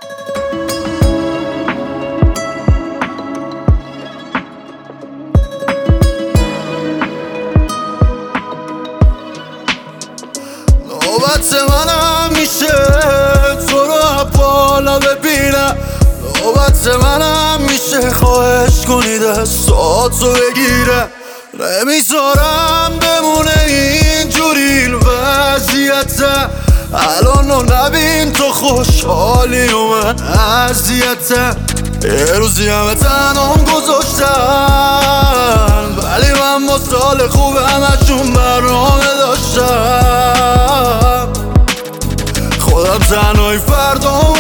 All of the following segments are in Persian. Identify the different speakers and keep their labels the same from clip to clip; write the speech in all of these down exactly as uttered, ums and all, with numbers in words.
Speaker 1: نوبت منم میشه تو رو بالا ببینم، نوبت منم میشه خواهش کنی دستاتو بگیرم. نمیذارم بمونه اینجوری وضعیتم، الان رو نبین تو خوشحالی و من اذیتم. یه روزی همه تنام گذاشتن، ولی من با سال خوب همشون برنامه داشتم. خودم تنهای فردامو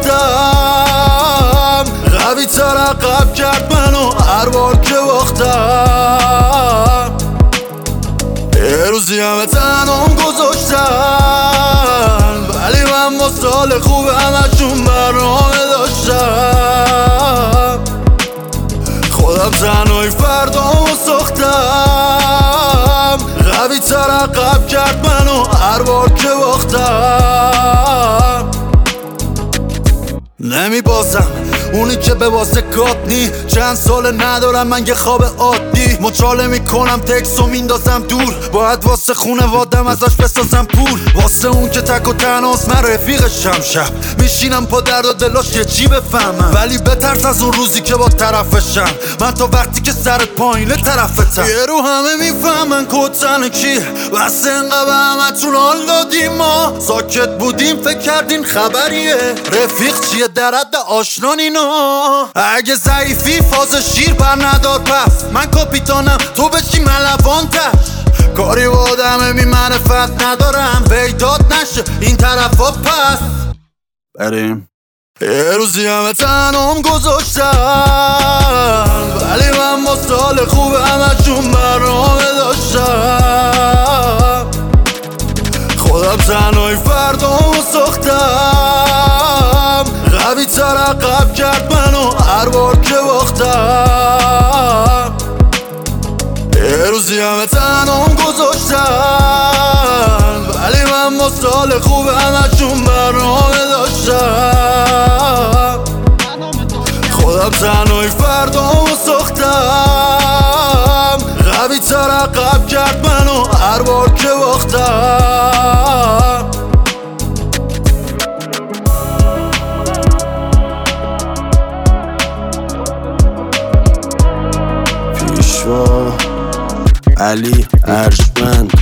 Speaker 1: ساختم، قوی تر عقب کرد منو هر بار که باختم. یه روزی همه تنام گذاشتن، ولی من با سال خوب همشون برنامه داشتم. خودم تنهای فردامو ساختم، قوی تر عقب کرد منو هر بار که باختم. نمی بازم اونی که به واسه کات نی، چند سال ندارم من یه خواب عادی. مچاله میکنم تکس و میندازم دور، باید واسه خونه وادم ازش بسازم پول. واسه اون که تک و تنهاست من رفیقشم، شب میشینم پا درد و دلاش یه چی بفهمم، ولی بترس از اون روزی که با طرفشم. من تا وقتی که سرت پایینه طرفتم، یه رو همه میفهمن کتن کیه، بس انقدر همتون حال دادیم. ما ساکت بودیم فکر کردین خبریه، رفیق چیه در حد آشنا نینا. اگه ضعیفی فاز شیر بر ندار پس، من کاپیتانم تو بشی ملوان تش. کاری با آدم بی معرفت ندارم، بیداد نشه این طرفا پس بریم. یه روزی همه تنام گذاشتن، ولی من با سال خوب همشون برنامه داشتم. خودم تنهای فردامو ساختم، قوی تر عقب کرد منو هر بار که باختم. یه روزی همه تنام گذاشتن، ولی من با سال خوب همشون برنامه داشتم. خودم تنهای فردامو ساختم، قوی تر عقب کرد منو هر بار که باختم. پیشوا علی ارجمند.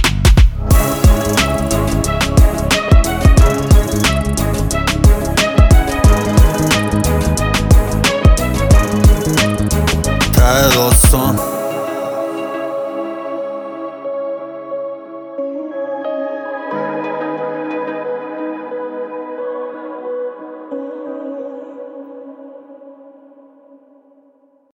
Speaker 1: ته داستان